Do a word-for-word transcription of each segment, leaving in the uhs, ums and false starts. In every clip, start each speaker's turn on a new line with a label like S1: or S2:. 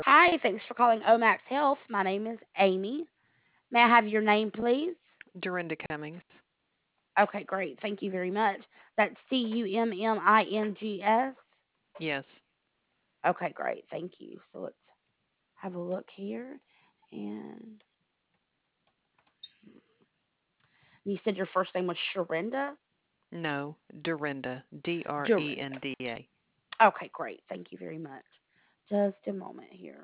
S1: Hi, thanks for calling Omax Health. My name is Amy. May I have your name, please?
S2: Dorinda Cummings.
S1: Okay, great. Thank you very much. That's C U M M I N G S.
S2: Yes.
S1: Okay, great. Thank you. So let's have a look here. And you said your first name was Sharinda?
S2: No, Dorinda. D R E N
S1: Dorinda.
S2: D A.
S1: Okay, great. Thank you very much. Just a moment here.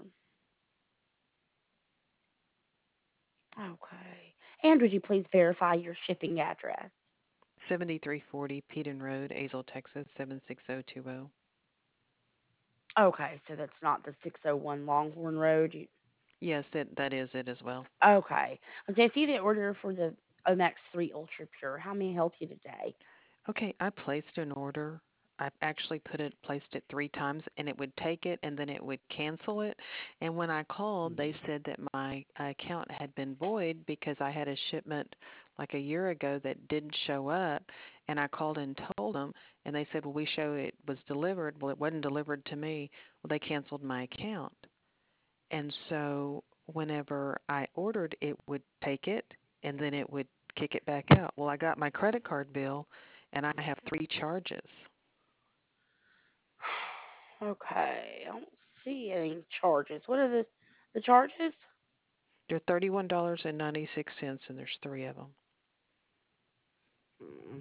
S1: Okay. And would you please verify your shipping address?
S2: seventy-three forty Peden Road, Azle, Texas, seven six zero two zero.
S1: Okay, so that's not the six oh one Longhorn Road. You,
S2: Yes, that, that is it as well.
S1: Okay. Okay, I see the order for the Omax three Ultra Pure. How may I help you today?
S2: Okay, I placed an order. I actually put it placed it three times and it would take it and then it would cancel it. And when I called, they
S1: Mm.
S2: said that my account had been void because I had a shipment like a year ago that didn't show up. And I called and told them, and they said, "Well, we show it was delivered." Well, it wasn't delivered to me. Well, they canceled my account. And so whenever I ordered, it would take it and then it would kick it back out. Well, I got my credit card bill and I have three charges.
S1: Okay, I don't see any charges. What are the the charges?
S2: They're thirty-one dollars and ninety-six cents and there's three of them.
S1: Mm.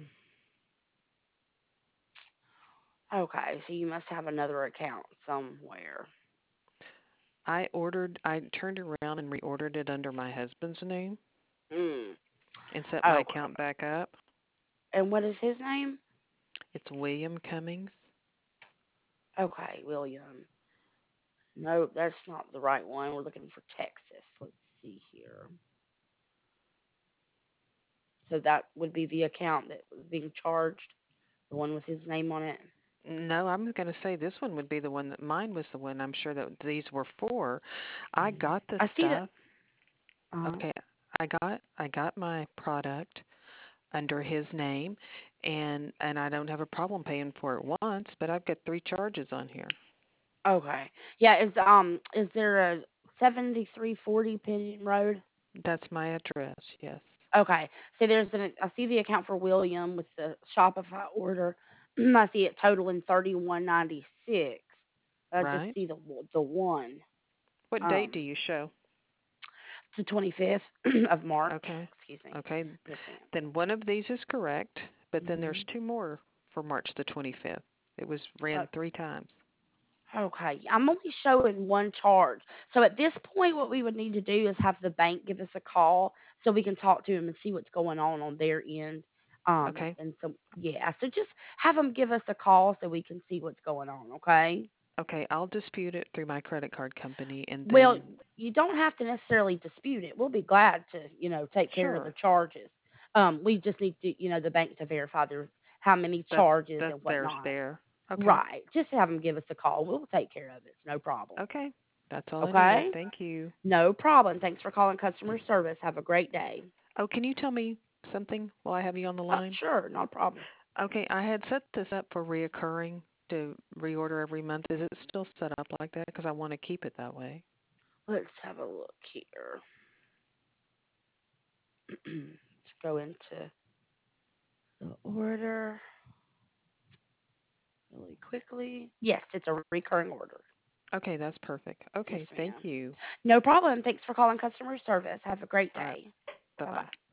S1: Okay, so you must have another account somewhere.
S2: I ordered, I turned around and reordered it under my husband's name
S1: Mm.
S2: and set my
S1: Okay.
S2: account back up.
S1: And what is his name?
S2: It's William Cummings.
S1: Okay, William. Nope, that's not the right one. We're looking for Texas. Let's see here. So that would be the account that was being charged, the one with his name on it.
S2: No, I'm going to say this one would be the one that mine was the one I'm sure that these were for. I
S1: Mm.
S2: got the
S1: I see that.
S2: stuff.
S1: Uh,
S2: Okay, I got I got my product under his name and and I don't have a problem paying for it once, but I've got three charges on here.
S1: okay. Yeah, is um is there a seventy-three forty Pigeon Road?
S2: That's my address, yes.
S1: Okay. So there's an I see the account for William with the Shopify order. I see it totaling thirty-one ninety-six. I just
S2: Right?
S1: see the w- the one.
S2: What date do
S1: Um
S2: you show?
S1: it's the twenty-fifth of March.
S2: Okay.
S1: Excuse me.
S2: Okay.
S1: Yes, ma'am.
S2: Then one of these is correct, but then there's
S1: Hmm.
S2: two more for March the twenty-fifth. It was
S1: Uh,
S2: ran three times.
S1: okay. I'm only showing one charge. So at this point, what we would need to do is have the bank give us a call so we can talk to them and see what's going on on their end. Um,
S2: Okay.
S1: and so yeah, so just have them give us a call so we can see what's going on. Okay.
S2: Okay, I'll dispute it through my credit card company and
S1: Well,
S2: then
S1: you don't have to necessarily dispute it. We'll be glad to, you know, take care of the
S2: sure.
S1: charges. Um, we just need to, you know, the bank to verify there's how many
S2: That
S1: charges
S2: that
S1: and
S2: there's
S1: whatnot.
S2: there. Okay.
S1: Right. Just have them give us a call. We'll take care of it. It's no problem.
S2: Okay. That's all I needed.
S1: Okay.
S2: Thank you.
S1: No problem. Thanks for calling customer service. Have a great day.
S2: Oh, can you tell me something while I have you on the
S1: Uh,
S2: line?
S1: sure, not a problem.
S2: Okay, I had set this up for reoccurring to reorder every month. Is it still set up like that? Because I want to keep it that way.
S1: Let's have a look here. Let's go into the order really quickly. Yes, it's a recurring order.
S2: Okay, that's perfect. Okay,
S1: Yes,
S2: thank
S1: ma'am.
S2: you.
S1: No problem. Thanks for calling customer service. Have a great
S2: All right,
S1: day.
S2: bye
S1: Bye
S2: bye.
S1: bye.